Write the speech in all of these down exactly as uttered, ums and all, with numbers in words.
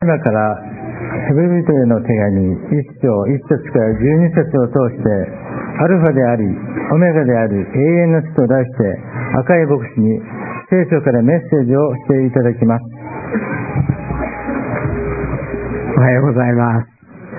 今からヘブル人への手紙いっ章いち節からじゅうに節を通して、アルファでありオメガである永遠の地と題して赤い牧師に聖書からメッセージをしていただきます。 おはようございます。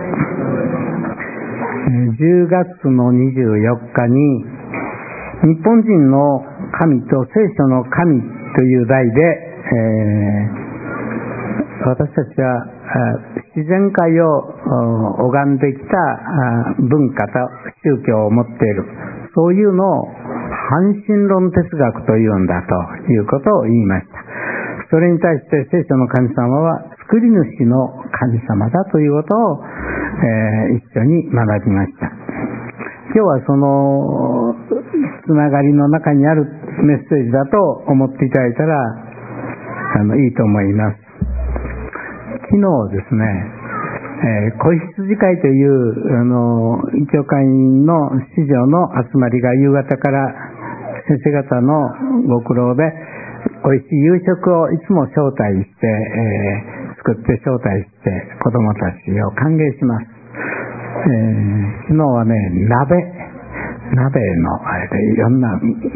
じゅうがつのにじゅうよっかに日本人の神と聖書の神という題で、えー、私たちは自然界を拝んできた文化と宗教を持っている、そういうのを半神論哲学というんだということを言いました。それに対して聖書の神様は作り主の神様だということを、えー、一緒に学びました。今日はそのつながりの中にあるメッセージだと思っていただいたらあのいいと思います。昨日ですね、えー、子羊会というあの教会員の子女の集まりが夕方から先生方のご苦労でおいしい夕食をいつも招待して、えー、作って招待して子供たちを歓迎します。えー、昨日はね、鍋鍋のあれでいろんな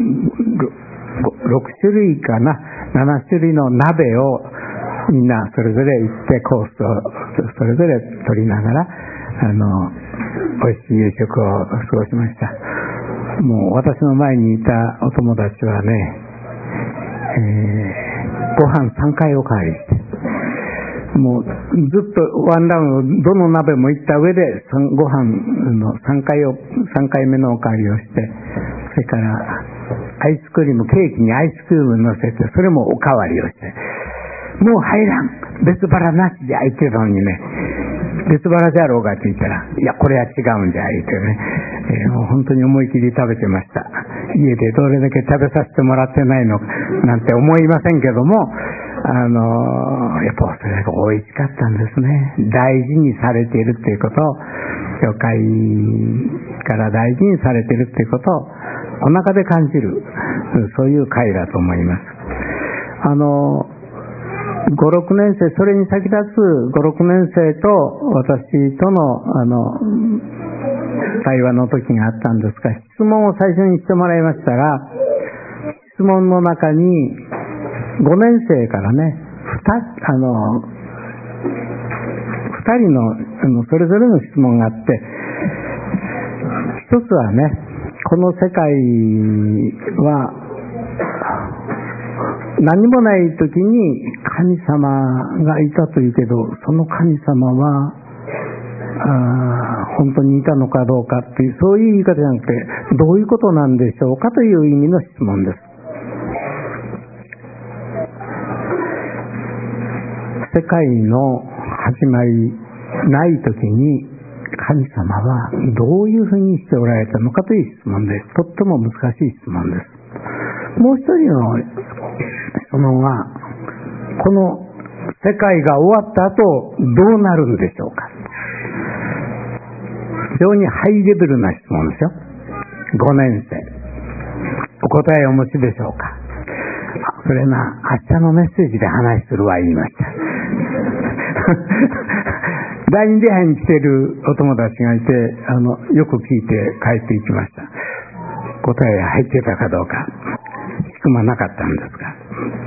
ろく種類かななな種類の鍋をみんなそれぞれ行ってコースをそれぞれ取りながらあのおいしい夕食を過ごしました。もう私の前にいたお友達はね、えー、ご飯さんかいおかわりしてもうずっとワンラウンドどの鍋も行った上でご飯のさんかいをさんかいめのおかわりをして、それからアイスクリームケーキにアイスクリーム乗せてそれもおかわりをして、もう入らん別腹なしで空いてるのにね、別腹じゃろうがって言ったら、いやこれは違うんじゃ言ってね、えー、もう本当に思い切り食べてました。家でどれだけ食べさせてもらってないのなんて思いませんけども、あのやっぱそれが美味しかったんですね。大事にされているっていうことを、教会から大事にされているっていうことをお腹で感じる、そういう会だと思います。あのご、ろくねん生、それに先立つご、ろくねん生と私とのあの対話の時があったんですが、質問を最初にしてもらいましたら、質問の中にごねん生からね、あのふたりの、あのそれぞれの質問があって、一つはね、この世界は何もない時に神様がいたというけど、その神様はあ本当にいたのかどうかっていう、そういう言い方じゃなくて、どういうことなんでしょうかという意味の質問です。世界の始まりない時に神様はどういうふうにしておられたのかという質問です。とっても難しい質問です。もう一人の質問は、この世界が終わった後どうなるんでしょうか。非常にハイレベルな質問ですよ。ごねん生、お答えをお持ちでしょうか。それな、明日のメッセージで話するは言いました。第二礼拝に来ているお友達がいて、あのよく聞いて帰っていきました。答え入ってたかどうか聞く間なかったんですが、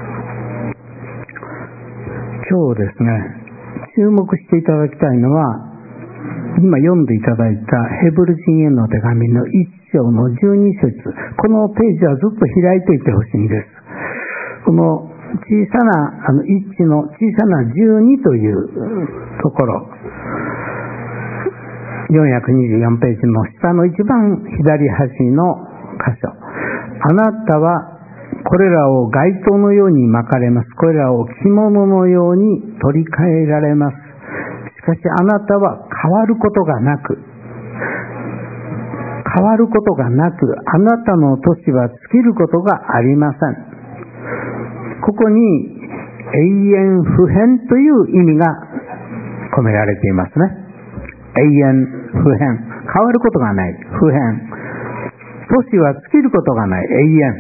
今日ですね、注目していただきたいのは、今読んでいただいたヘブル人への手紙のいっ章のじゅうに節、このページはずっと開いていてほしいんです。この小さなあのいちの小さなじゅうにというところ、よんひゃくにじゅうよんページの下の一番左端の箇所、あなたはこれらを街灯のように巻かれます。これらを着物のように取り替えられます。しかしあなたは変わることがなく変わることがなくあなたの年は尽きることがありません。ここに永遠不変という意味が込められていますね。永遠不変、変わることがない、不変、年は尽きることがない、永遠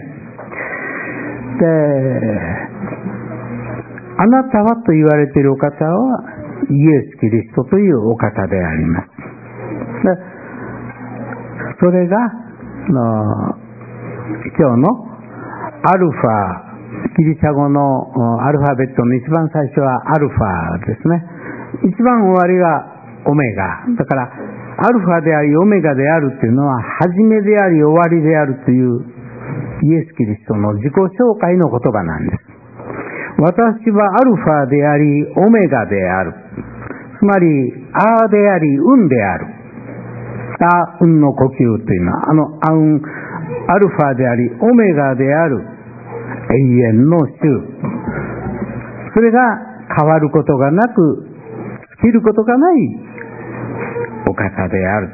で、あなたはと言われているお方はイエス・キリストというお方であります。でそれがの今日のアルファ、ギリシャ語のアルファベットの一番最初はアルファですね。一番終わりがオメガ。だからアルファでありオメガであるというのは始めであり終わりであるというイエス・キリストの自己紹介の言葉なんです。私はアルファでありオメガである。つまりアーであり運である。ア運の呼吸というのはあのア運アルファでありオメガである永遠の主。それが変わることがなく尽きることがないお方である。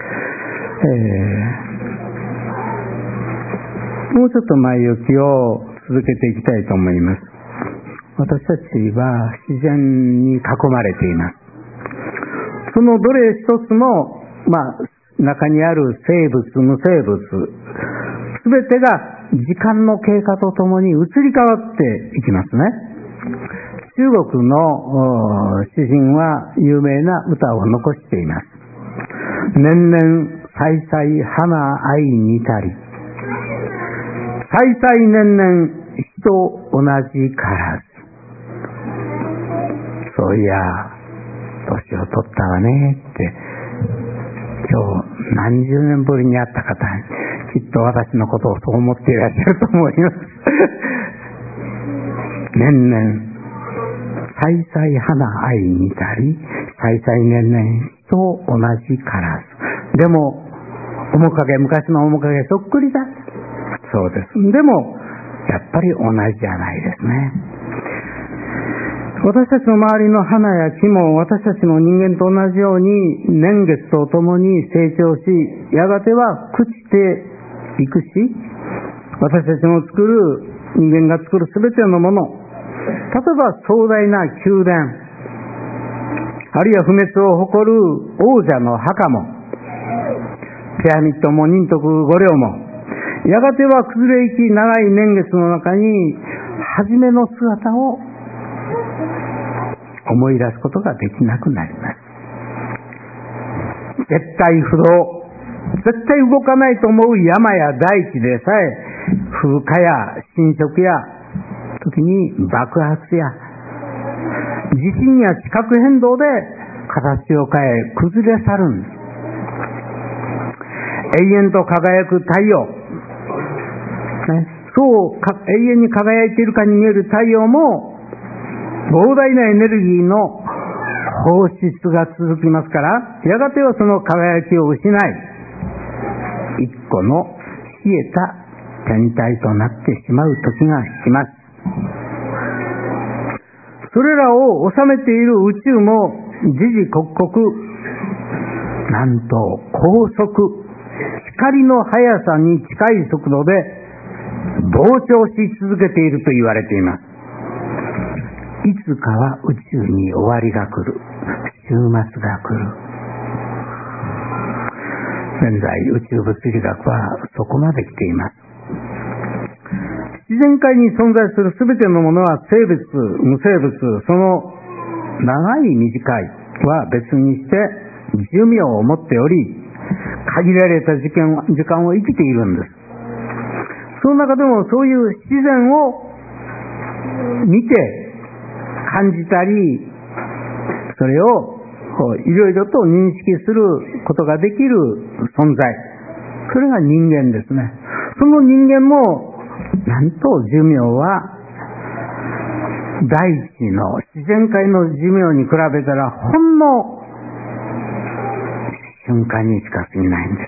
えー、もうちょっと前置きを続けていきたいと思います。私たちは自然に囲まれています。そのどれ一つも、まあ、中にある生物、無生物、すべてが時間の経過とともに移り変わっていきますね。中国の詩人は有名な歌を残しています。年々歳々花愛にたり、歳々年々人同じからず。そういや年を取ったわねって今日何十年ぶりに会った方きっと私のことをそう思っていらっしゃると思います。年々歳々花愛にたり、歳々年々人同じからず。でも面影、昔の面影そっくりだ。そうです。でもやっぱり同じじゃないですね。私たちの周りの花や木も私たちの人間と同じように年月とともに成長し、やがては朽ちていくし、私たちの作る人間が作るすべてのもの、例えば壮大な宮殿、あるいは不滅を誇る王者の墓も、ピラミッドも仁徳五稜も、やがては崩れ行き長い年月の中に初めの姿を思い出すことができなくなります。絶対不動、絶対動かないと思う山や大地でさえ、風化や侵食や時に爆発や地震や地殻変動で形を変え崩れ去るんです。永遠と輝く太陽、ね、そうか永遠に輝いているかに見える太陽も膨大なエネルギーの放出が続きますから、やがてはその輝きを失い、一個の冷えた天体となってしまう時が来ます。それらを収めている宇宙も時々刻々、なんと高速、光の速さに近い速度で膨張し続けていると言われています。いつかは宇宙に終わりが来る。終末が来る。現在宇宙物理学はそこまで来ています。自然界に存在するすべてのものは生物、無生物、その長い短いは別にして寿命を持っており、限られた時間、時間を生きているんです。その中でもそういう自然を見て感じたり、それをいろいろと認識することができる存在、それが人間ですね。その人間もなんと寿命は大地の自然界の寿命に比べたらほんの瞬間にしか過ぎないんです。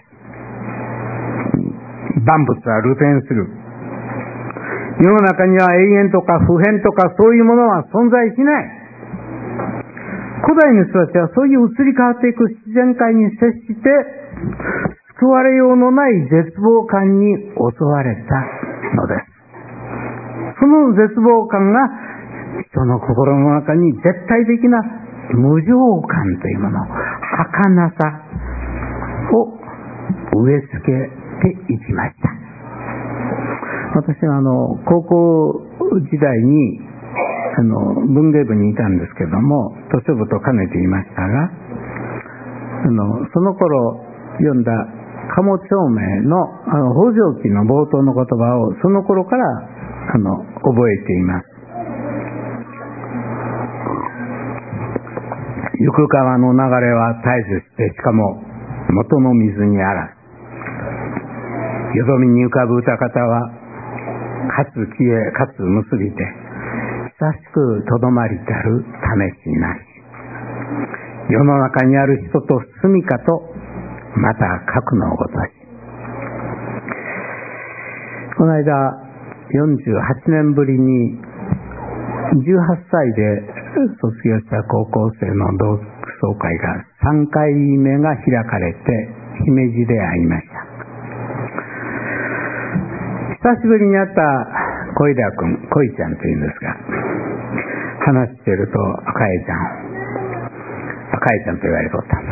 万物は流転する。世の中には永遠とか普遍とかそういうものは存在しない。古代の人たちはそういう移り変わっていく自然界に接して救われようのない絶望感に襲われたのです。その絶望感が人の心の中に絶対的な無常感というもの、儚さを植え付けていきました。私はあの高校時代にあの文芸部にいたんですけども、図書部と兼ねていましたが、あのその頃読んだ鴨長明のあの北条記の冒頭の言葉をその頃からあの覚えています。行く川の流れは絶えずして、しかも元の水にあらず。よどみに浮かぶ歌方はかつ消えかつ結びて、久しくとどまりたる試しなし。世の中にある人と住みかと、また核のごとし。この間よんじゅうはちねんぶりにじゅうはっさいで卒業した高校生の同窓会がさんかいめが開かれて姫路で会いました。久しぶりに会った小枝君、小井ちゃんというんですが、話してると赤江ちゃん赤江ちゃんと言われとったんです。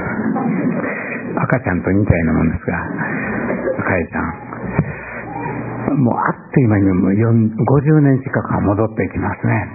赤ちゃんと似たようなもんですが、赤江ちゃんもうあっという間にもうごじゅうねん近く戻ってきますね。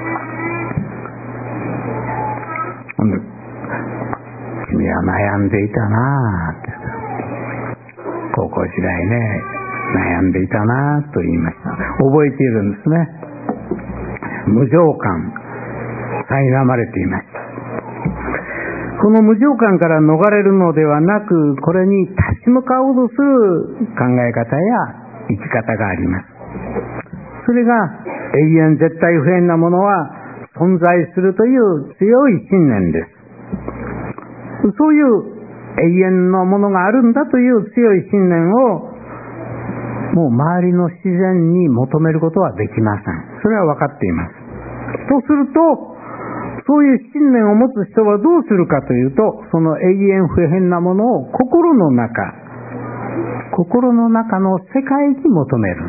君は悩んでいたなぁって、高校時代ね悩んでいたなぁと言いました。覚えているんですね。無常感苛まれていました。この無常感から逃れるのではなく、これに立ち向かおうとする考え方や生き方があります。それが永遠絶対不変なものは存在するという強い信念です。そういう永遠のものがあるんだという強い信念をもう周りの自然に求めることはできません。それは分かっています。とすると、そういう信念を持つ人はどうするかというと、その永遠不変なものを心の中心の中の世界に求める。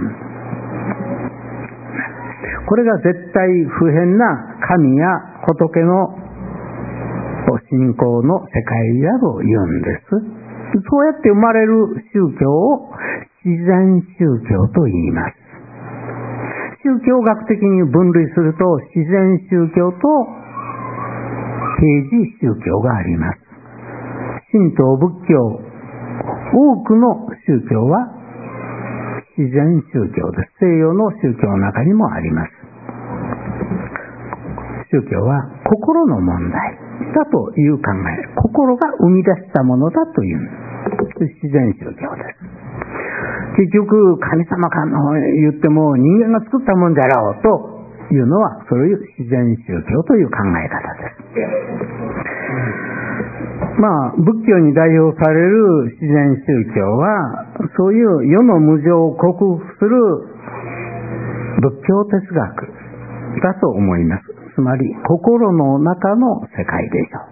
これが絶対不変な神や仏の信仰の世界だと言うんです。そうやって生まれる宗教を自然宗教と言います。宗教学的に分類すると、自然宗教と啓示宗教があります。神道仏教、多くの宗教は自然宗教です。西洋の宗教の中にもあります。宗教は心の問題だという考え、心が生み出したものだという自然宗教です。結局神様かの言っても人間が作ったもんじゃろうというのは、そういう自然宗教という考え方です。まあ仏教に代表される自然宗教は、そういう世の無常を克服する仏教哲学だと思います。つまり心の中の世界でしょ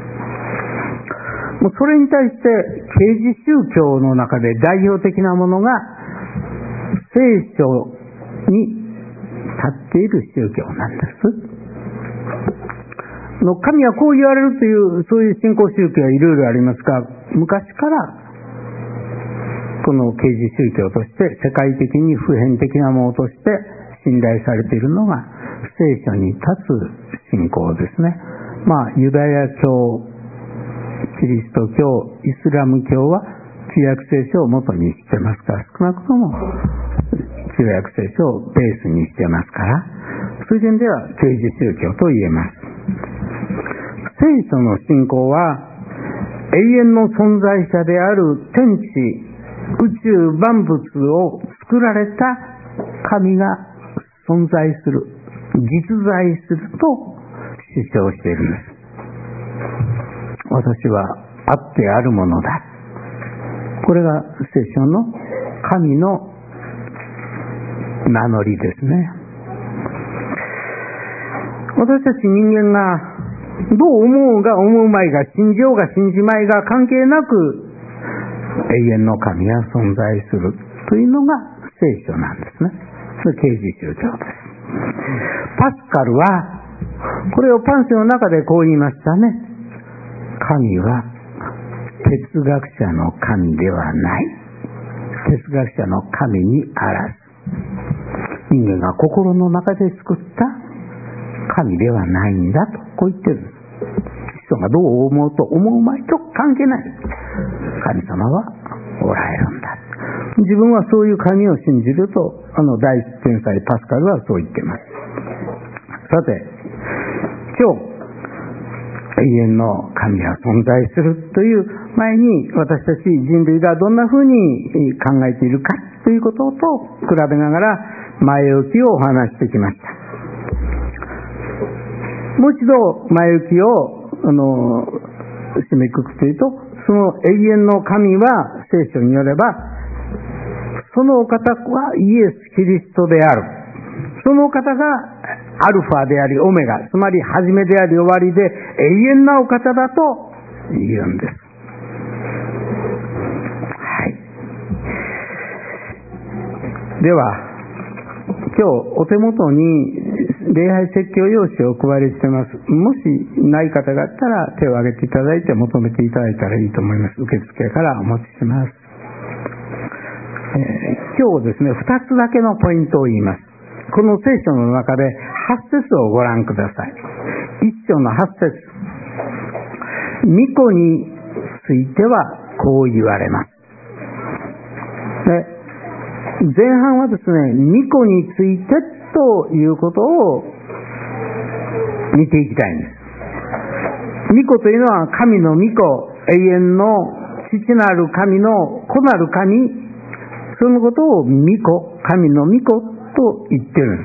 う。もうそれに対して啓示宗教の中で代表的なものが聖書に立っている宗教なんです。の神はこう言われるという、そういう信仰宗教はいろいろありますが、昔からこの啓示宗教として世界的に普遍的なものとして信頼されているのが聖書に立つ信仰ですね。まあユダヤ教、キリスト教、イスラム教は旧約聖書を元にしてますから、少なくとも旧約聖書をベースにしてますから、そういう点では啓示宗教と言えます。聖書の信仰は永遠の存在者である天地宇宙万物を作られた神が存在する、実在すると主張しているんです。私はあってあるものだ。これが聖書の神の名乗りですね。私たち人間がどう思うが思うまいが、信じようが信じまいが関係なく永遠の神が存在するというのが聖書なんですね。それ啓示宗教です。パスカルはこれをパンセの中でこう言いましたね。神は哲学者の神ではない。哲学者の神にあらず、人間が心の中で作った神ではないんだと、こう言ってるんです。人がどう思うと思うまいと関係ない。神様はおられるんだ。自分はそういう神を信じると、あの第一天才パスカルはそう言っています。さて、今日永遠の神は存在するという前に、私たち人類がどんなふうに考えているかということと比べながら前置きをお話してきました。もう一度前置きをあの締めくくというと、その永遠の神は聖書によれば、そのお方はイエス・キリストである。そのお方がアルファでありオメガ、つまり始めであり終わりで永遠なお方だと言うんです。はい。では、今日お手元に礼拝説教用紙をお配りしてます。もしない方があったら手を挙げていただいて求めていただいたらいいと思います。受付からお持ちします。えー、今日ですね、二つだけのポイントを言います。この聖書の中ではち節をご覧ください。一章のはち節。御子についてはこう言われます。で、前半はですね、御子についてということを見ていきたいんです。御子というのは神の御子、永遠の父なる神の子なる神、そのことを御子、神の御子と言ってるん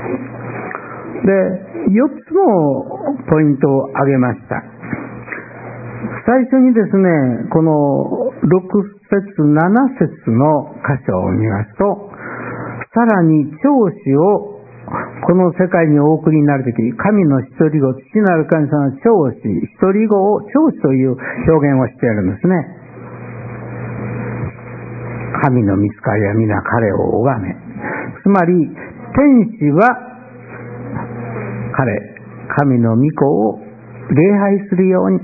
です。で、よっつのポイントを挙げました。最初にですね、このろく節なな節の箇所を見ますと、さらに長子をこの世界にお送りになるとき、神の一人子、父なる神様の長子、一人子を長子という表現をしているんですね。神の御使いは皆彼を拝め。つまり天使は彼、神の御子を礼拝するように。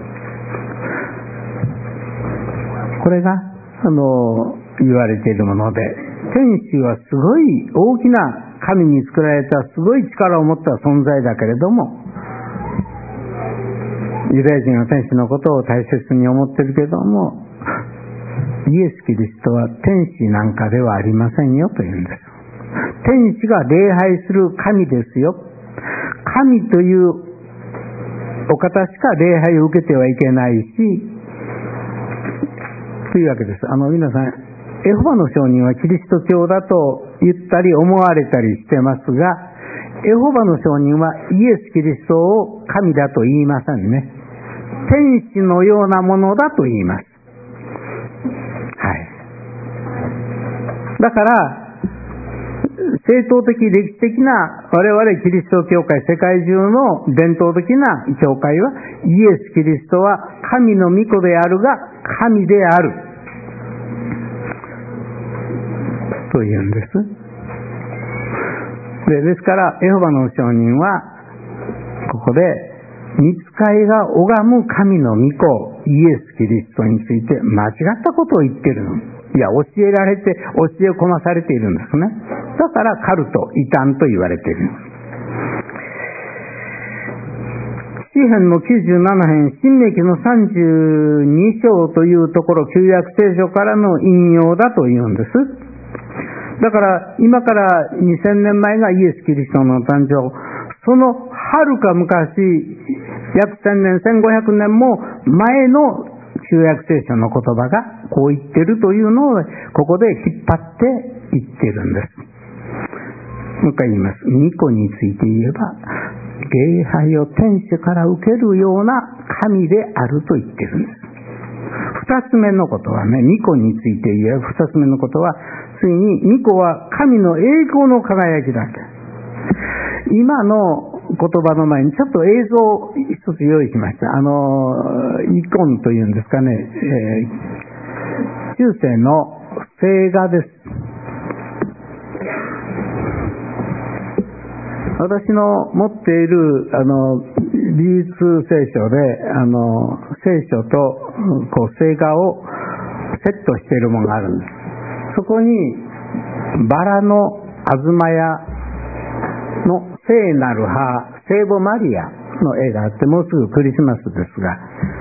これがあの言われているもので、天使はすごい大きな神に作られたすごい力を持った存在だけれども、ユダヤ人は天使のことを大切に思っているけれども、イエス・キリストは天使なんかではありませんよというんです。天使が礼拝する神ですよ。神というお方しか礼拝を受けてはいけないし、というわけです。あの皆さん、エホバの証人はキリスト教だと言ったり思われたりしてますが、エホバの証人はイエス・キリストを神だと言いませんね。天使のようなものだと言います。はい。だから正統的歴史的な我々キリスト教会、世界中の伝統的な教会は、イエス・キリストは神の御子であるが神であると言うんです。で、ですからエホバの証人はここで御使いが拝む神の御子イエス・キリストについて間違ったことを言っているの。いや、教えられて教え込まされているんですね。だからカルト、異端と言われている。詩編のきゅうじゅうなな編、新明記のさんじゅうに章というところ、旧約聖書からの引用だというんです。だから今からにせんねんまえがイエス・キリストの誕生、そのはるか昔、約せんねん、せんごひゃくねんも前の旧約聖書の言葉がこう言ってるというのをここで引っ張って言ってるんです。もう一回言います。御子について言えば、礼拝を天使から受けるような神であると言ってるんです。二つ目のことはね、御子について言えば、二つ目のことは、ついに御子は神の栄光の輝きだって。今の言葉の前にちょっと映像を一つ用意しました。あのイコンというんですかね、えー、中世の聖画です。私の持っているあの美術聖書で、あの聖書とこう聖画をセットしているものがあるんです。そこにバラの東屋の聖なる葉、聖聖母マリアの絵があって、もうすぐクリスマスですが、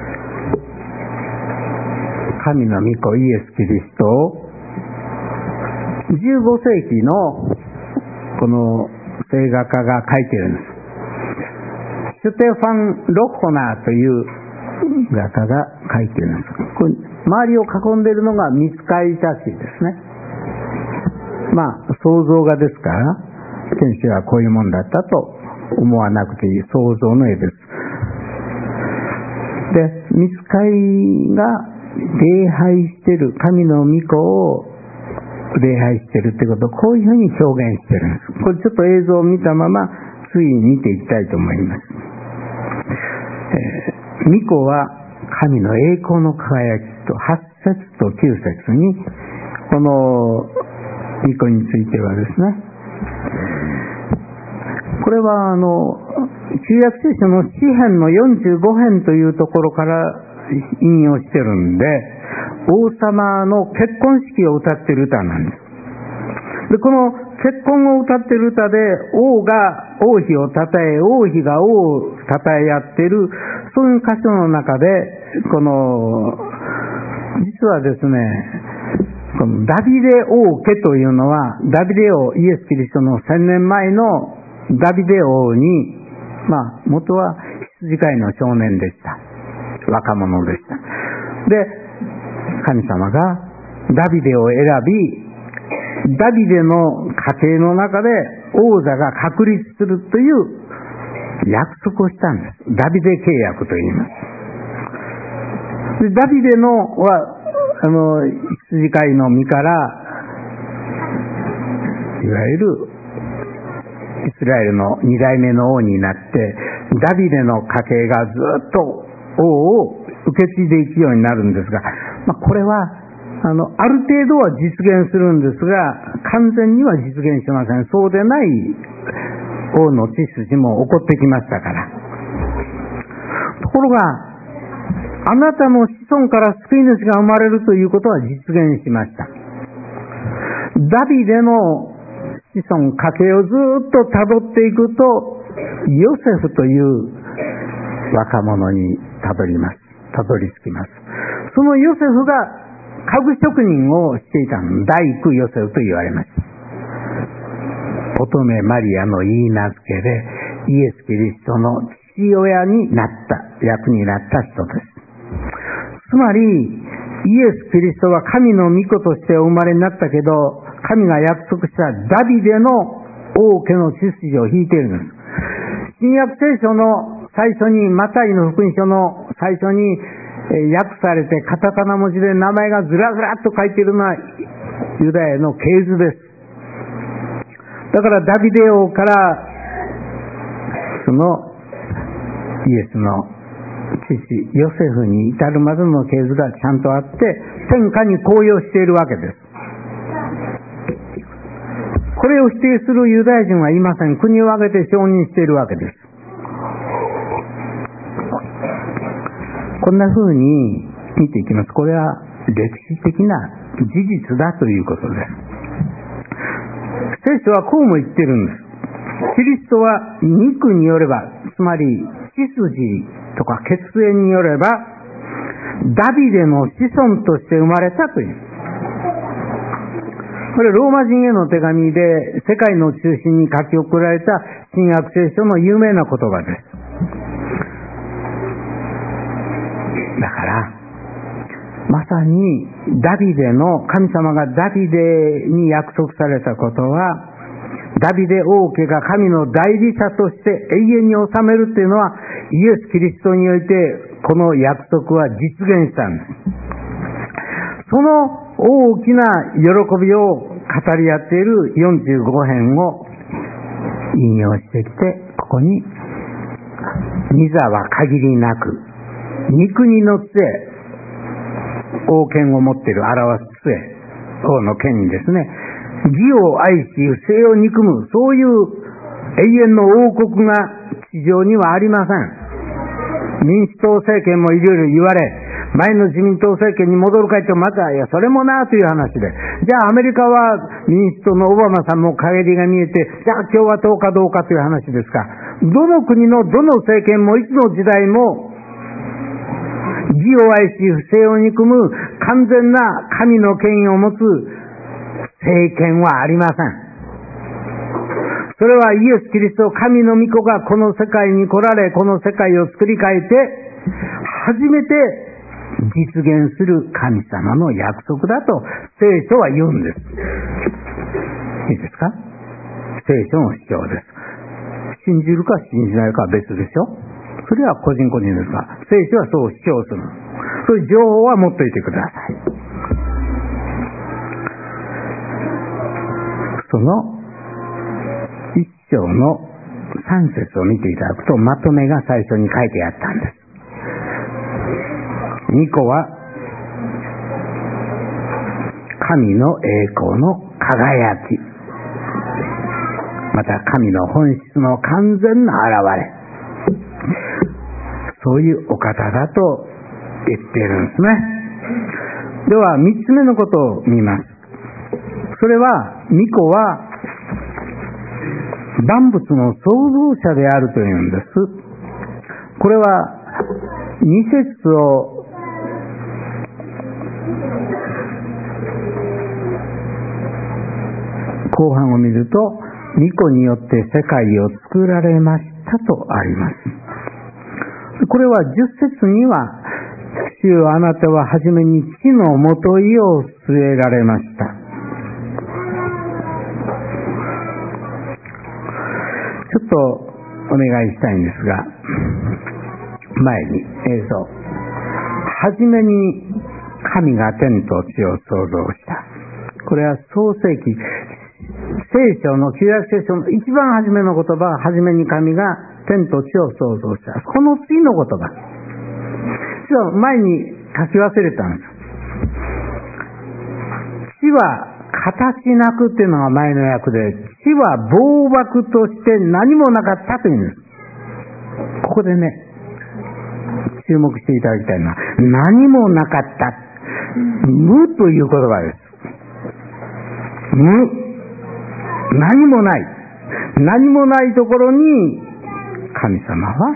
神の御子イエス・キリストをじゅうごせいきのこの聖画家が描いているんです。シュテファン・ロッホナーという画家が描いているんです。これ周りを囲んでいるのが御使いたちですね。まあ想像画ですから、天使はこういうもんだったと思わなくていい想像の絵です。で、御使いが礼拝している神の御子を礼拝しているということをこういうふうに表現しているんです。これちょっと映像を見たままつい見ていきたいと思います。えー、御子は神の栄光の輝きとはちせつときゅうせつにこの御子についてはですね、これはあの旧約聖書の詩編のよんじゅうごへんというところから引用してるんで、王様の結婚式を歌っている歌なんです。で、この結婚を歌っている歌で王が王妃をたたえ、王妃が王をたたえ合っている、そういう箇所の中で、この実はですね、このダビデ王家というのは、ダビデ王イエス・キリストの千年前のダビデ王に、まあ元は羊飼いの少年でした。若者でした。で、神様がダビデを選び、ダビデの家庭の中で王座が確立するという約束をしたんです。ダビデ契約と言います。で、ダビデのはあの羊飼いの身からいわゆるイスラエルの二代目の王になって、ダビデの家系がずっと王を受け継いでいくようになるんですが、まあ、これはあのある程度は実現するんですが、完全には実現しません。そうでない王の血筋も起こってきましたから。ところが、あなたの子孫から救い主が生まれるということは実現しました。ダビデの子孫家系をずっと辿っていくと、ヨセフという若者にたどります。たどり着きます。そのヨセフが家具職人をしていたの。大工ヨセフと言われました。乙女マリアの言い名付けでイエス・キリストの父親になった、役になった人です。つまりイエス・キリストは神の御子としてお生まれになったけど、神が約束したダビデの王家の血筋を引いているんです。新約聖書の最初に、マタイの福音書の最初に訳されてカタカナ文字で名前がずらずらっと書いているのはユダヤの系図です。だからダビデ王からそのイエスの父ヨセフに至るまでの系図がちゃんとあって、天下に公用しているわけです。これを否定するユダヤ人はいません。国を挙げて承認しているわけです。こんな風に見ていきます。これは歴史的な事実だということです。聖書はこうも言ってるんです。キリストは肉によれば、つまり血筋とか血縁によればダビデの子孫として生まれたという。これローマ人への手紙で世界の中心に書き送られた新約聖書の有名な言葉です。だからまさにダビデの神様がダビデに約束されたことは、ダビデ王家が神の代理者として永遠に治めるというのは、イエス・キリストにおいてこの約束は実現したんです。その大きな喜びを語り合っているよんじゅうごへんを引用してきて、ここに御座は限りなく肉に乗って王権を持っている表す杖、王の権威ですね。義を愛し不正を憎む、そういう永遠の王国が地上にはありません。民主党政権もいろいろ言われ、前の自民党政権に戻るかいと、またいやそれもなという話で、じゃあアメリカは民主党のオバマさんも陰りが見えて、じゃあ共和党かどうかという話ですか。 どの国のどの政権もいつの時代も義を愛し不正を憎む完全な神の権威を持つ政権はありません。それはイエス・キリスト神の御子がこの世界に来られ、この世界を作り変えて初めて実現する神様の約束だと聖書は言うんです。いいですか？聖書の主張です。信じるか信じないかは別ですよ。それは個人個人ですが、聖書はそう主張する。そういう情報は持っておいてください。その一章の三節を見ていただくと、まとめが最初に書いてあったんです。御子は神の栄光の輝き、また神の本質の完全な現れ、そういうお方だと言っているんですね。では三つ目のことを見ます。それは御子は万物の創造者であるというんです。これは二節を後半を見ると、御子によって世界を作られましたとあります。これは十節には、主よあなたははじめに地のもといを据えられました。ちょっとお願いしたいんですが、前に映像。はじめに神が天と地を創造した。これは創世記、聖書の旧約聖書の一番初めの言葉は、はじめに神が天と地を創造した。この次の言葉。実は前に書き忘れたんです。地は形なくっていうのが前の訳で、地は暴漠として何もなかったというんです。ここでね、注目していただきたいのは、何もなかった。無という言葉です。無。何もない。何もないところに、神様は、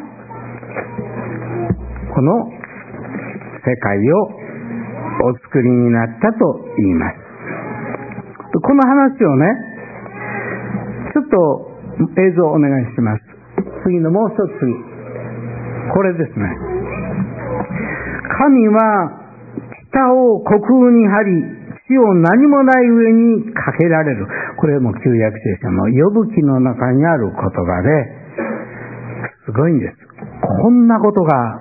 この世界をお作りになったと言います。この話をね、ちょっと映像をお願いします。次のもう一つ、これですね。神は北を虚空に張り、地を何もない上にかけられる。これも旧約聖書の呼ぶ記の中にある言葉で、すごいんです。こんなことが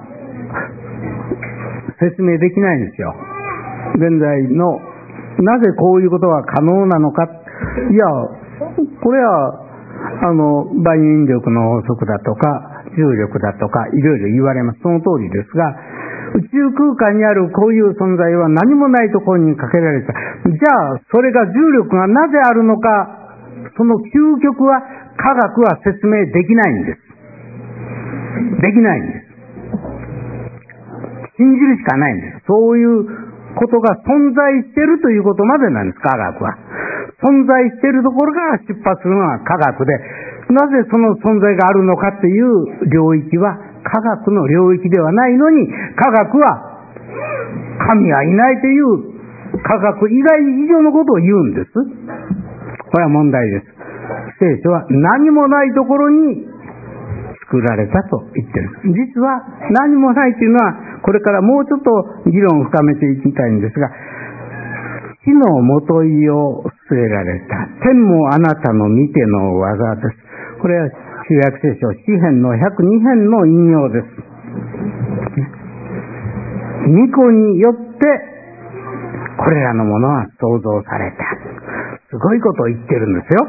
説明できないんですよ。現在のなぜこういうことが可能なのか。いや、これはあの万有引力の法則だとか重力だとかいろいろ言われます。その通りですが、宇宙空間にあるこういう存在は何もないところにかけられた。じゃあそれが重力がなぜあるのか、その究極は科学は説明できないんです。できないんです。信じるしかないんです。そういうことが存在しているということまでなんです、科学は。存在しているところから出発するのが科学で、なぜその存在があるのかっていう領域は科学の領域ではないのに、科学は神はいないという科学以外以上のことを言うんです。これは問題です。聖書は何もないところに作られたと言ってる。実は何もないというのは、これからもうちょっと議論を深めていきたいんですが、地のもといを据えられた。天もあなたの見ての技です。これは旧約聖書詩編のひゃくに編の引用です。御子によってこれらのものは創造された。すごいことを言ってるんですよ。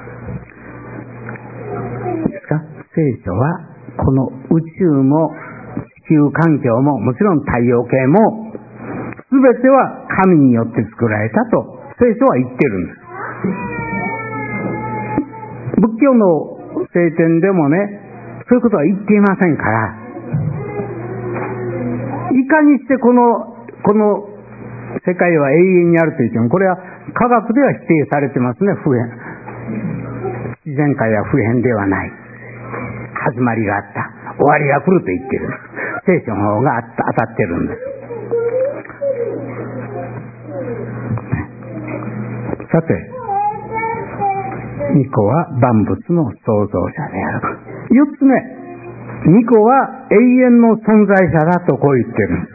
いいですか？聖書はこの宇宙も地球環境ももちろん太陽系もすべては神によって作られたと聖書は言ってるんです。仏教の聖典でもね、そういうことは言っていませんから、いかにしてこのこの世界は永遠にあると言っても、これは科学では否定されてますね。不変、自然界は不変ではない。 始まりがあった。終わりが来ると言ってるんです。聖書の方が当たってるんです。さて、巫女は万物の創造者である。四つ目、巫女は永遠の存在者だとこう言ってるんです。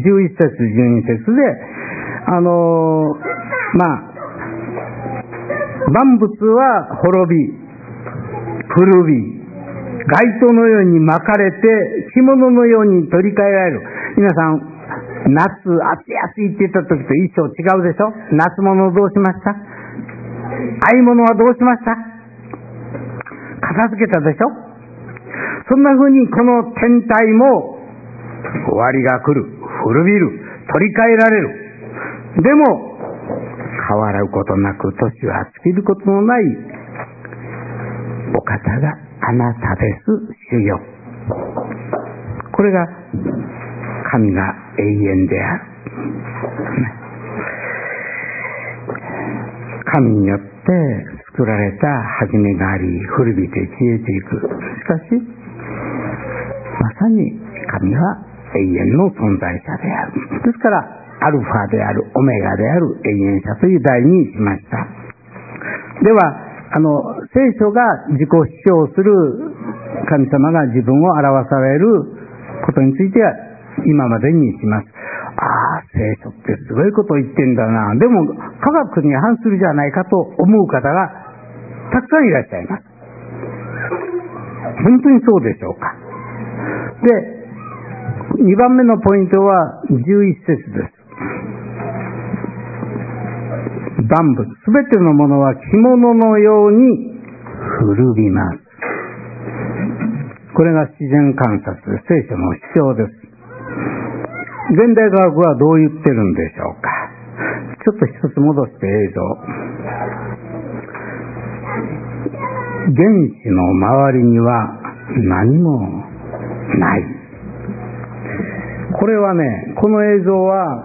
十一節、十二節で、あのー、まあ、万物は滅び、古び、街灯のように巻かれて、着物のように取り替えられる。皆さん、夏、暑い暑いって言った時と衣装違うでしょ？夏物どうしました？合物はどうしました？片付けたでしょ？そんな風にこの天体も終わりが来る、古びる、取り替えられる。でも変わることなく、年は尽きることのないお方があなたです、主よ。これが神が永遠である。神によって作られた始めがあり、古びて消えていく。しかし、まさに神は永遠の存在者である。ですから、アルファである、オメガである永遠者という題にしました。では、あの、聖書が自己主張する神様が自分を表されることについては、今までにします。ああ、聖書ってすごいことを言ってんだな。でも、科学に反するじゃないかと思う方がたくさんいらっしゃいます。本当にそうでしょうか。で、にばんめのポイントはじゅういち節です。万物、すべてのものは着物のように古びます。これが自然観察、聖書の主張です。現代科学はどう言ってるんでしょうか。ちょっと一つ戻して映像。原子の周りには何もない。これはね、この映像は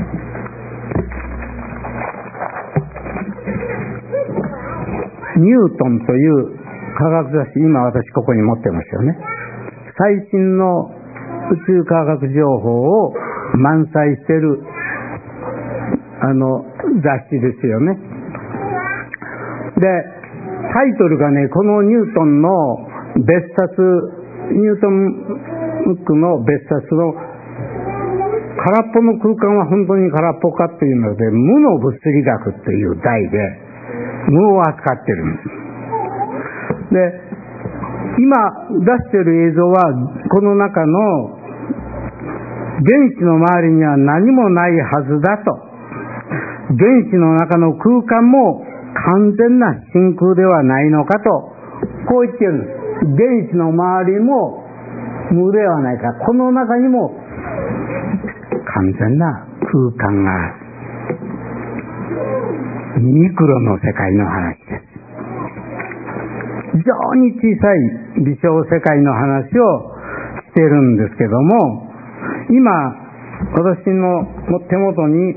ニュートンという科学雑誌、今私ここに持ってますよね。最新の宇宙科学情報を満載しているあの雑誌ですよね。で、タイトルがね、このニュートンの別冊、ニュートンブックの別冊の空っぽの空間は本当に空っぽかというので、無の物理学という題で無を扱ってるんです。で、今出している映像はこの中の原子の周りには何もないはずだと。原子の中の空間も完全な真空ではないのかと、こう言っているんです。原子の周りも無ではないか。この中にも完全な空間がある。ミクロの世界の話です。非常に小さい微小世界の話をしているんですけども、今私の手元に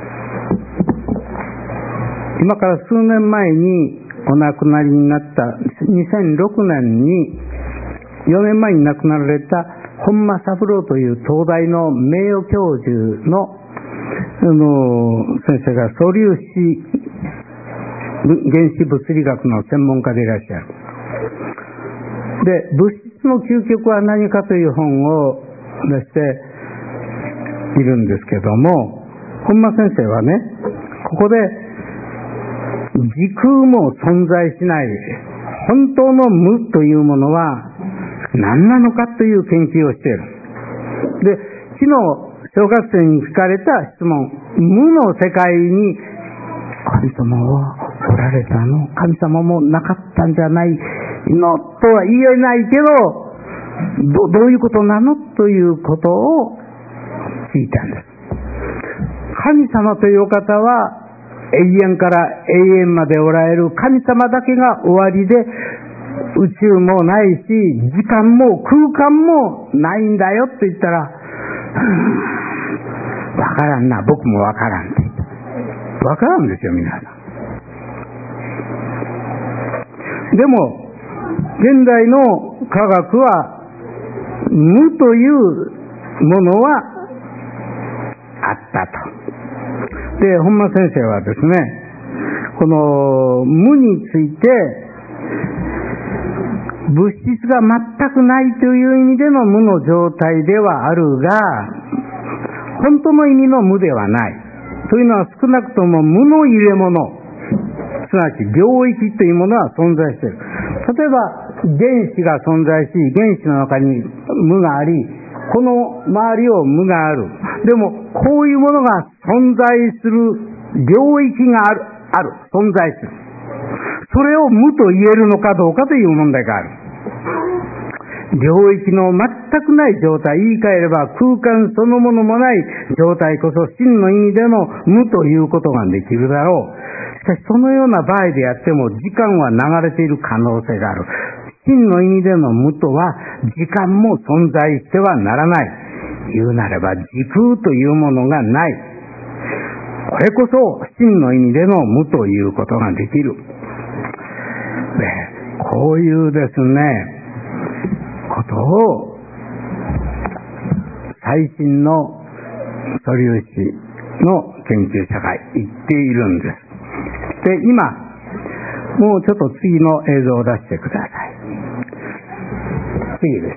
今から数年前にお亡くなりになったにせんろくねんによねんまえに亡くなられた本間三郎という東大の名誉教授の、あの先生が素粒子原子物理学の専門家でいらっしゃる。で、物質の究極は何かという本を出しているんですけども、本間先生はね、ここで時空も存在しない本当の無というものは何なのかという研究をしている。で、昨日小学生に聞かれた質問、無の世界に神様はおられたの？神様もなかったんじゃないのとは言えないけど、ど, どういうことなのということを聞いたんです。神様という方は永遠から永遠までおられる神様だけが終わりで、宇宙もないし時間も空間もないんだよって言ったら、わからんな、僕もわからんって言った。わからんですよ皆さん。でも現代の科学は無というものはあったと。で、本間先生はですね、この無について物質が全くないという意味での無の状態ではあるが、本当の意味の無ではないというのは、少なくとも無の入れ物、すなわち領域というものは存在している。例えば原子が存在し、原子の中に無があり、この周りを無がある。でもこういうものが存在する領域がある、ある、存在する。それを無と言えるのかどうかという問題がある。領域の全くない状態、言い換えれば空間そのものもない状態こそ真の意味での無ということができるだろう。しかしそのような場合であっても時間は流れている可能性がある。真の意味での無とは時間も存在してはならない。言うなれば時空というものがない。これこそ真の意味での無ということができる。で、こういうですね、ことを最新の素粒子の研究者が言っているんです。で、今、もうちょっと次の映像を出してください。次です。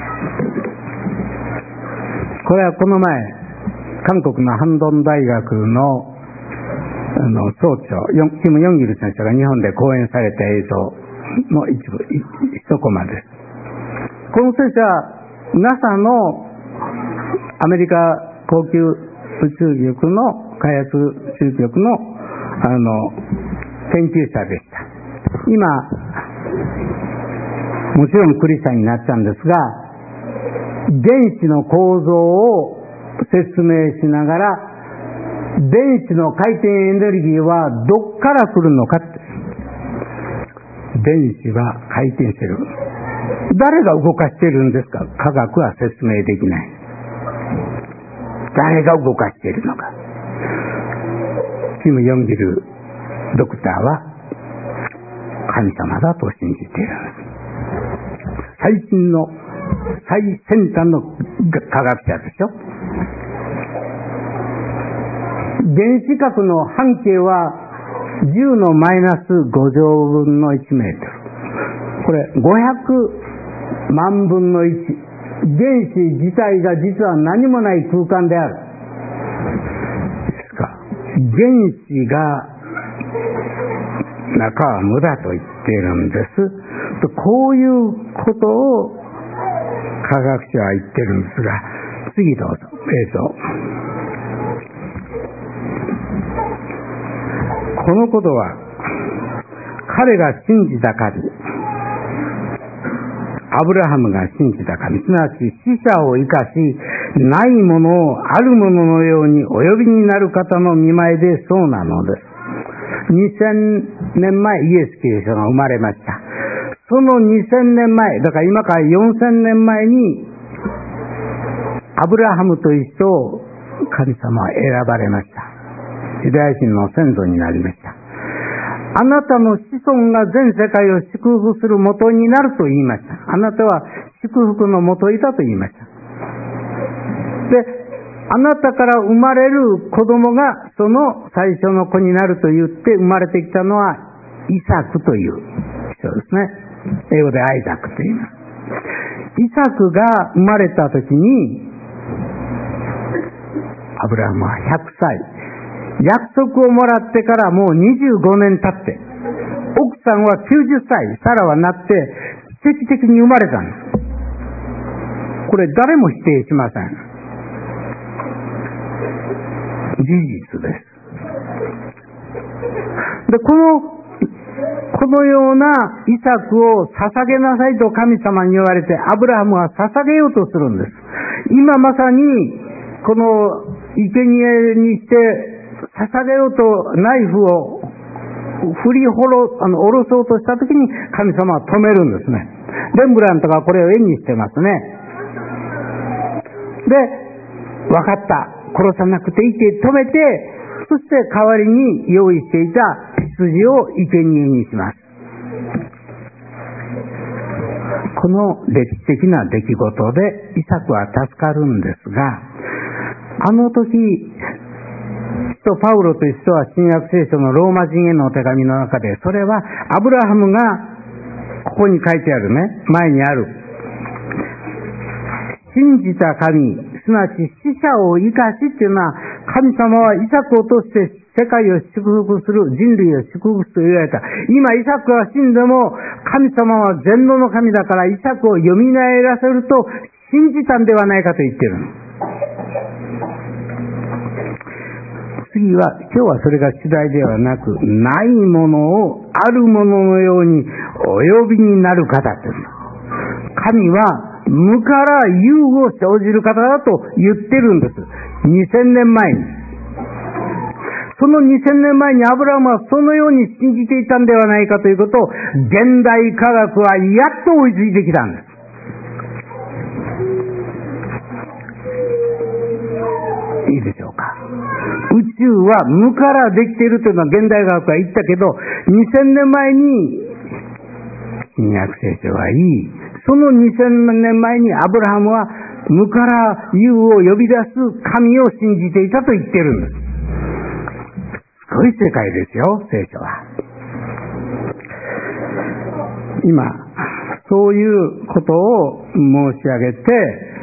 これはこの前、韓国のハンドン大学のあの総長、キム・ヨンギル先生が日本で講演された映像の一部、一コマです。この先生は ナサ のアメリカ航空宇宙局の開発宇宙局のあの研究者でした。今もちろんクリスチャンになっちゃうんですが、原子の構造を説明しながら、電子の回転エネルギーはどっから来るのかって。電子は回転してる。誰が動かしているんですか？科学は説明できない。誰が動かしているのか。キム・ヨンギルドクターは神様だと信じているんです。最新の最先端の科学者でしょ。原子核の半径はじゅうのマイナスご乗分のいちメートル。これごひゃくまんぶんのいち。原子自体が実は何もない空間である。ですか。原子が中は無だと言っているんです。こういうことを科学者は言ってるんですが、次どうぞ、映像。このことは彼が信じた神、アブラハムが信じた神、すなわち死者を生かし、ないものをあるもののようにお呼びになる方の見舞いでそうなのです。にせんねんまえ、イエス・キリストが生まれました。そのにせんねんまえ、だから今からよんせんねんまえにアブラハムと一緒神様は選ばれました。ユダヤ人の先祖になりました。あなたの子孫が全世界を祝福する元になると言いました。あなたは祝福の元いだと言いました。で、あなたから生まれる子供がその最初の子になると言って生まれてきたのはイサクという人ですね。英語でアイザックと言います。イサクが生まれた時にアブラハムはひゃくさい、約束をもらってからもうにじゅうごねん経って、奥さんはきゅうじゅっさい、サラはなって奇跡的に生まれたんです。これ誰も否定しません。事実です。で、このこのようなイサクを捧げなさいと神様に言われて、アブラハムは捧げようとするんです。今まさにこの生贄にして捧げようとナイフを振りほろあの下ろそうとしたときに神様は止めるんですね。レンブラントがこれを絵にしてますね。で、分かった、殺さなくていいって止めて、そして代わりに用意していた羊を生贄にします。 この歴史的な出来事でイサクは助かるんですが、あの時、使徒パウロという人は新約聖書のローマ人への手紙の中で、それはアブラハムがここに書いてあるね、前にある信じた神、すなわち死者を生かしっていうのは、神様はイサクを通して世界を祝福する、人類を祝福すると言われた。今イサクが死んでも神様は全能の神だから、イサクを蘇らせると信じたんではないかと言っているの。次は、今日はそれが主題ではなく、ないものをあるもののようにお呼びになる方というの。神は無から有を生じる方だと言ってるんです。にせんねんまえに。そのにせんねんまえにアブラハムはそのように信じていたんではないかということを、現代科学はやっと追いついてきたんです。いいでしょうか。宇宙は無からできているというのは現代科学は言ったけど、にせんねんまえに新約聖書は言い、そのにせんねんまえにアブラハムは無から有を呼び出す神を信じていたと言っているんです。すごい世界ですよ、聖書は。今、そういうことを申し上げて、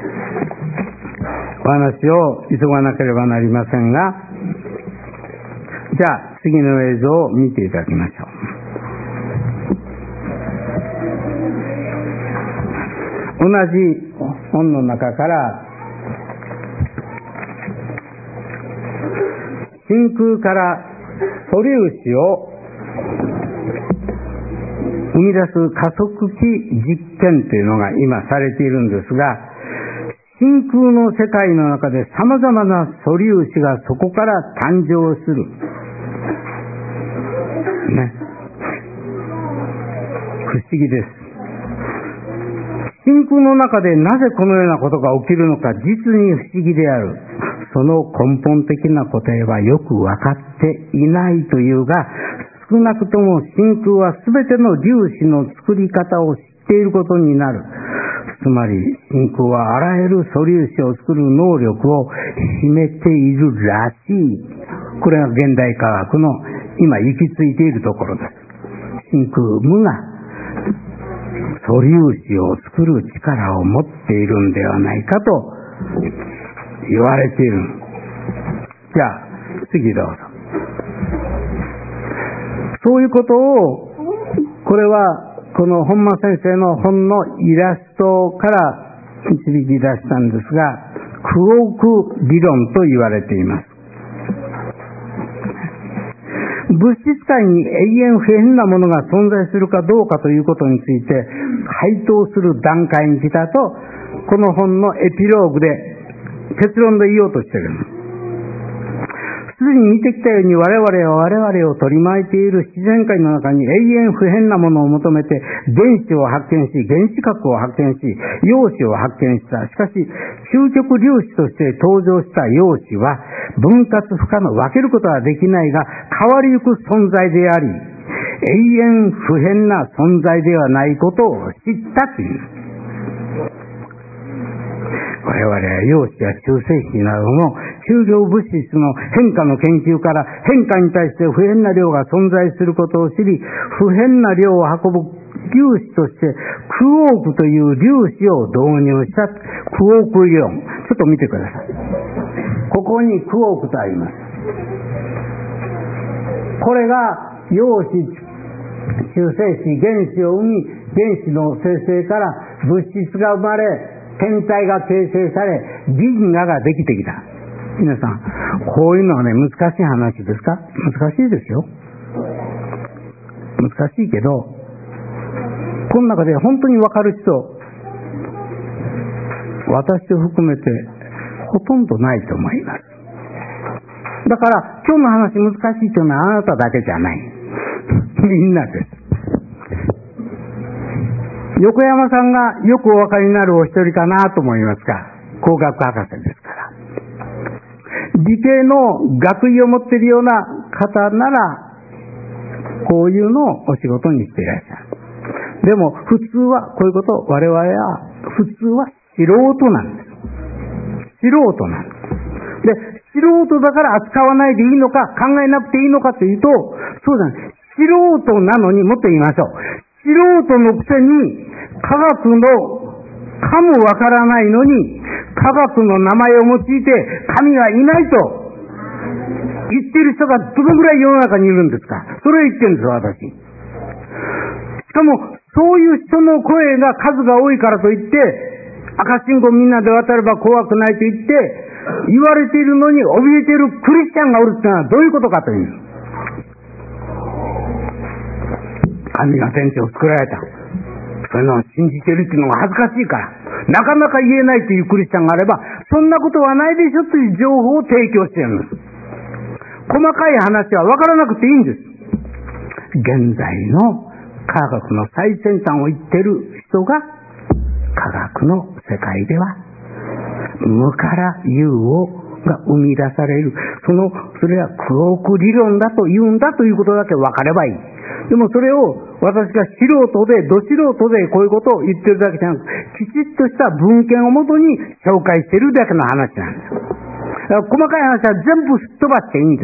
お話を急がなければなりませんが、じゃあ次の映像を見ていただきましょう。同じ本の中から真空から素粒子を生み出す加速器実験というのが今されているんですが、真空の世界の中で様々な素粒子がそこから誕生するね、不思議です。真空の中でなぜこのようなことが起きるのか、実に不思議である。その根本的な答えはよく分かっていないというが、少なくとも真空は全ての粒子の作り方を知っていることになる。つまり真空はあらゆる素粒子を作る能力を秘めているらしい。これが現代科学の今行き着いているところです。真空無が素粒子を作る力を持っているんではないかと言われている。じゃあ次どうぞ。そういうことを、これはこの本間先生の本のイラストから導き出したんですが、クォーク理論と言われています。物質界に永遠不変なものが存在するかどうかということについて回答する段階に来たと、この本のエピローグで結論で言おうとしている。すでに見てきたように、我々は我々を取り巻いている自然界の中に永遠不変なものを求めて電子を発見し、原子核を発見し、陽子を発見した。しかし究極粒子として登場した陽子は分割不可能、分けることはできないが変わりゆく存在であり、永遠不変な存在ではないことを知ったという。我々は陽子や中性子などの中量物質の変化の研究から、変化に対して不変な量が存在することを知り、不変な量を運ぶ粒子としてクォークという粒子を導入したクォーク理論。ちょっと見てください。ここにクォークとあります。これが陽子、中性子、原子を生み、原子の生成から物質が生まれ、天体が形成され、銀河ができてきた。皆さん、こういうのはね、難しい話ですか？難しいですよ。難しいけど、この中で本当に分かる人、私を含めてほとんどないと思います。だから今日の話難しいというのはあなただけじゃない。みんなです。横山さんがよくお分かりになるお一人かなと思いますが、工学博士ですから。理系の学位を持っているような方なら、こういうのをお仕事にしていらっしゃる。 でも普通はこういうことを我々は普通は素人なんです。素人なんです。で、素人だから扱わないでいいのか、考えなくていいのかというと、そうじゃない。素人なのに、もっと言いましょう。素人のくせに科学のかもわからないのに、科学の名前を用いて神はいないと言っている人がどのぐらい世の中にいるんですか。それを言ってるんです、私。しかも、そういう人の声が数が多いからといって、赤信号みんなで渡れば怖くないと言って、言われているのに怯えているクリスチャンがおるってのはどういうことかという。神が天地を作られた。そういうのを信じているっていうのが恥ずかしいから、なかなか言えないというクリスチャンがあれば、そんなことはないでしょという情報を提供しているんです。細かい話は分からなくていいんです。現在の科学の最先端を言っている人が、科学の世界では無から有をが生み出される。その、それはクオーク理論だと言うんだということだけ分かればいい。でもそれを私が素人で、ど素人でこういうことを言ってるだけじゃなく、きちっとした文献をもとに紹介しているだけの話なんです。だから細かい話は全部すっ飛ばしていいんです。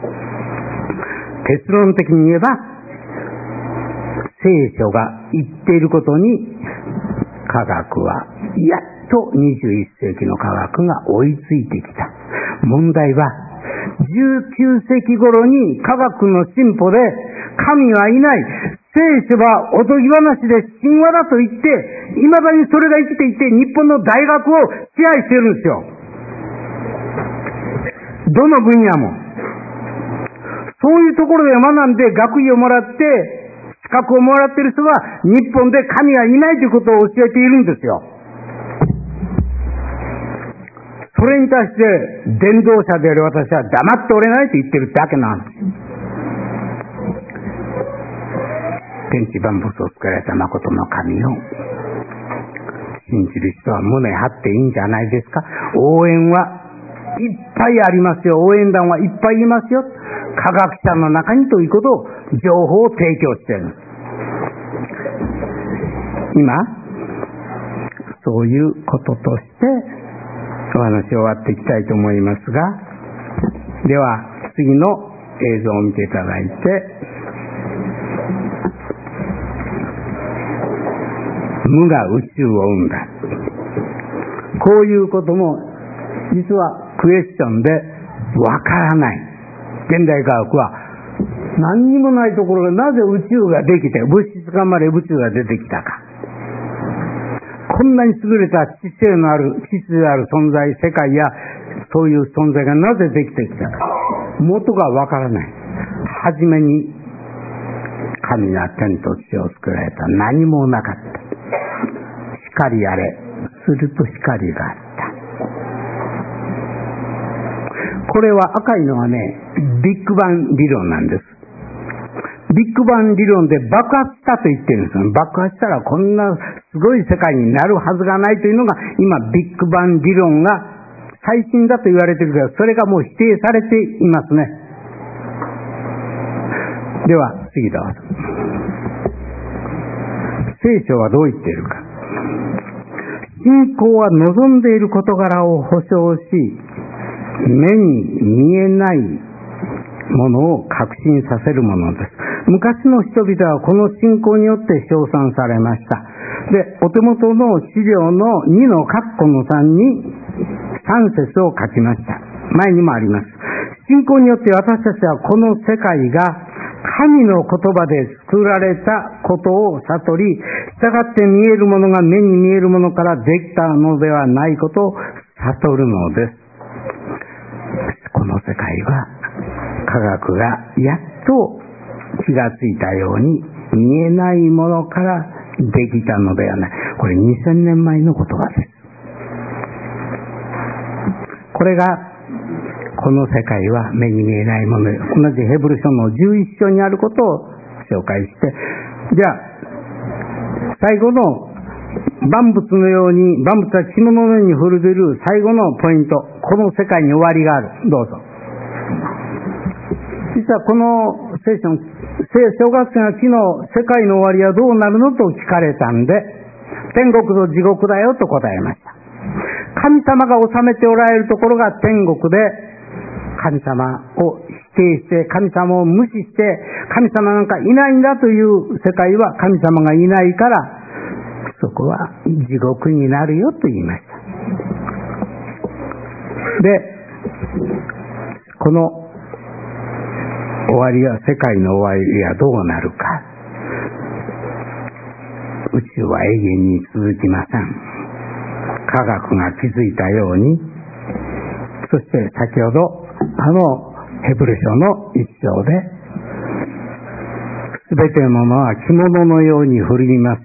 結論的に言えば、聖書が言っていることに科学はやっとにじゅういっせいきの科学が追いついてきた。問題はじゅうきゅうせいき頃に科学の進歩で神はいない、聖書はおとぎ話で神話だと言って、いまだにそれが生きていて日本の大学を支配しているんですよ。どの分野も。そういうところで学んで学位をもらって資格をもらっている人が日本で神はいないということを教えているんですよ。それに対して伝道者である私は黙っておれないと言ってるだけなんです。天地万物を作られた誠の神を信じる人は胸張っていいんじゃないですか。応援はいっぱいありますよ。応援団はいっぱいいますよ。科学者の中にということを情報を提供している。今そういうこととしてお話終わっていきたいと思いますが、では次の映像を見ていただいて、無が宇宙を生んだ。こういうことも実はクエスチョンでわからない。現代科学は何にもないところでなぜ宇宙ができて、物質化まで宇宙が出てきたか。こんなに優れた知性のある、知性である存在、世界やそういう存在がなぜできてきたか。元がわからない。はじめに神が天と地を作られた。何もなかった。光あれ。すると光があった。これは赤いのはね、ビッグバン理論なんです。ビッグバン理論で爆発したと言ってるんですよ。爆発したらこんなすごい世界になるはずがないというのが今ビッグバン理論が最新だと言われているけど、それがもう否定されていますね。では次どうぞ。聖書はどう言っているか。信仰は望んでいる事柄を保証し、目に見えないものを確信させるものです。昔の人々はこの信仰によって称賛されました。で、お手元の資料のにの括弧のさんにさん節を書きました。前にもあります。信仰によって私たちはこの世界が神の言葉で作られたことを悟り、従って見えるものが目に見えるものからできたのではないことを悟るのです。この世界は科学がやっと気がついたように見えないものからできたのではない。これにせんねんまえの言葉です。これがこの世界は目に見えないもので、同じヘブル書のじゅういっ章にあることを紹介して、じゃあ最後の万物のように、万物は着物のように古びる最後のポイント、この世界に終わりがある。どうぞ。実はこの聖書の小学生が昨日、世界の終わりはどうなるのと聞かれたんで、天国と地獄だよと答えました。神様が治めておられるところが天国で、神様を否定して、神様を無視して、神様なんかいないんだという世界は神様がいないから、そこは地獄になるよと言いました。で、この終わりは、世界の終わりはどうなるか。宇宙は永遠に続きません。科学が気づいたように、そして先ほどあのヘブル書の一章で、すべてのものは着物のように古びます。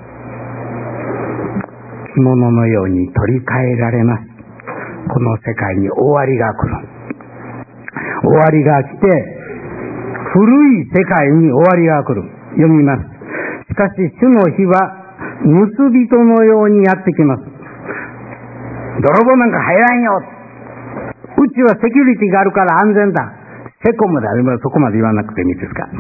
着物のように取り替えられます。この世界に終わりが来る。終わりが来て、古い世界に終わりが来る。読みます。しかし主の日は盗人のようにやってきます。泥棒なんか入らんよ。うちはセキュリティがあるから安全だ。セコムであればそこまで言わなくていいですか。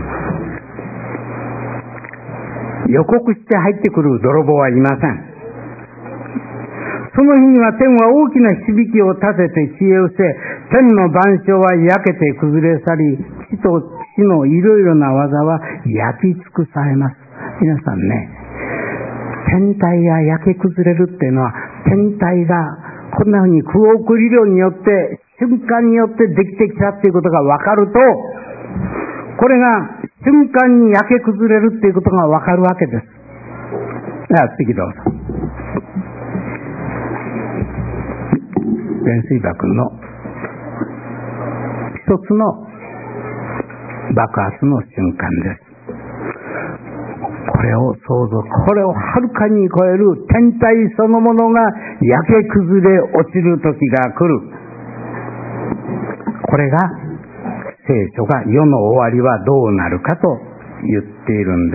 予告して入ってくる泥棒はいません。その日には天は大きな響きを立てて消え失せ、天の万象は焼けて崩れ去り、地と地のいろいろな技は焼き尽くされます。皆さんね、天体が焼け崩れるっていうのは、天体がこんなふうにクォーク理論によって瞬間によってできてきたっていうことが分かると、これが瞬間に焼け崩れるっていうことが分かるわけです。では次どうぞ。原水爆の一つの爆発の瞬間です。これを想像、これをはるかに超える天体そのものが焼け崩れ落ちる時が来る。これが聖書が世の終わりはどうなるかと言っているんです。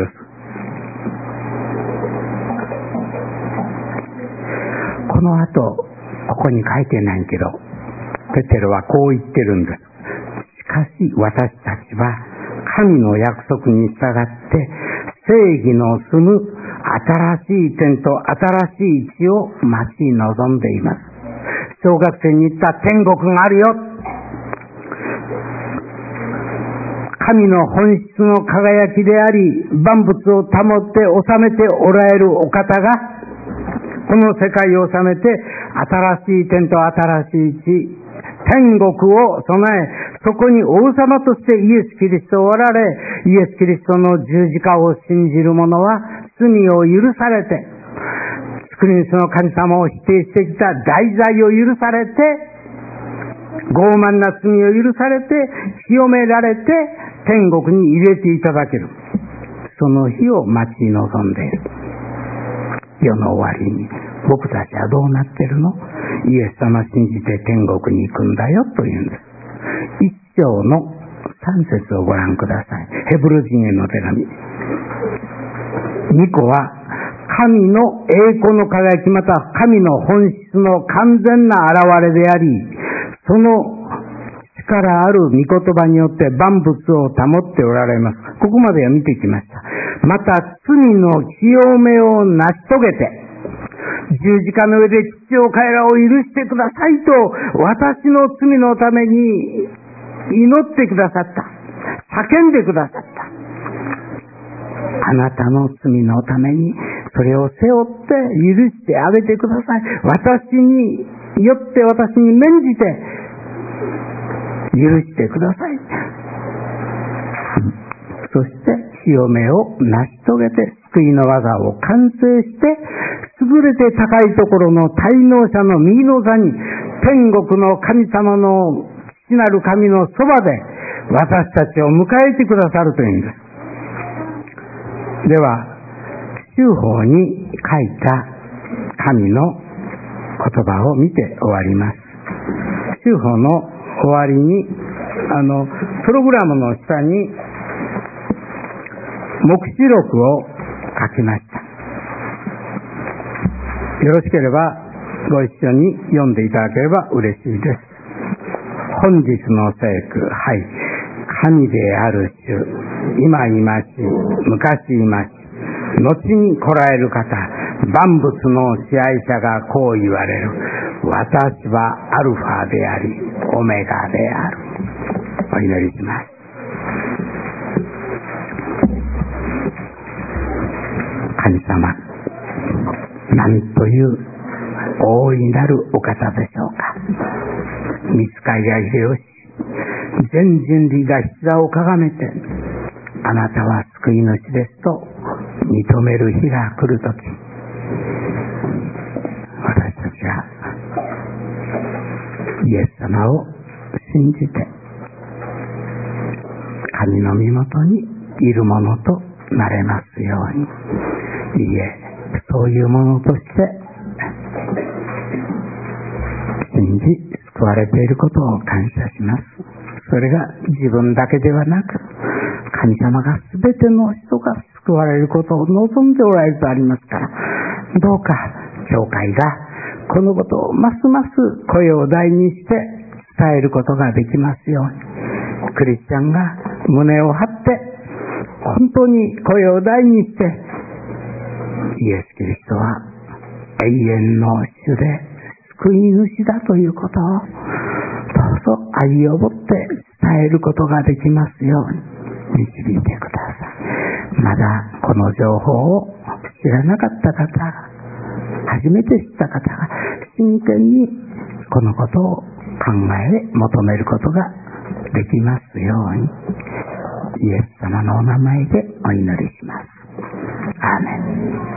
この後、ここに書いてないけど、ペテロはこう言ってるんです。しかし私たちは神の約束に従って正義の住む新しい天と新しい地を待ち望んでいます。小学生に言った天国があるよ。神の本質の輝きであり、万物を保って治めておられるお方が、この世界を治めて新しい天と新しい地、天国を備え、そこに王様としてイエス・キリストをおられ、イエス・キリストの十字架を信じる者は罪を許されて、作り主の神様を否定してきた大罪を許されて、傲慢な罪を許されて、清められて、天国に入れていただける。その日を待ち望んでいる。世の終わりに僕たちはどうなってるの？イエス様信じて天国に行くんだよというんです。一章の三節をご覧ください。ヘブル人への手紙。ニコは神の栄光の輝き、また神の本質の完全な現れであり、その力ある御言葉によって万物を保っておられます。ここまでは見てきました。また罪の清めを成し遂げて、十字架の上で父を彼らを許してくださいと私の罪のために祈ってくださった。叫んでくださった。あなたの罪のためにそれを背負って許してあげてください。私によって私に免じて許してください。そして清めを成し遂げて救いの技を完成して、優れて高いところの滞納者の右の座に天国の神様の父なる神のそばで私たちを迎えてくださるというんです。では修法に書いた神の言葉を見て終わります。修法の終わりにあのプログラムの下に黙示録を書きました。よろしければご一緒に読んでいただければ嬉しいです。本日の聖句、はい、 神である主、今いまし、昔いまし、後に来られる方、万物の支配者がこう言われる。私はアルファであり、オメガである。お祈りします。神様、なんという大いなるお方でしょうか。御使いが秀吉、全人類が膝をかがめて、あなたは救い主ですと認める日が来るとき、私たちはイエス様を信じて神の身元にいるものとなれますように。いいえ、そういうものとして信じ救われていることを感謝します。それが自分だけではなく、神様がすべての人が救われることを望んでおられるとありますから、どうか教会がこのことをますます声を大にして伝えることができますように。クリスチャンが胸を張って本当に声を大にして、イエス・キリストは永遠の主で救い主だということをどうぞ愛を持って伝えることができますように導いてください。まだこの情報を知らなかった方、初めて知った方が真剣にこのことを考え求めることができますように、イエス様のお名前でお祈りします。アーメン。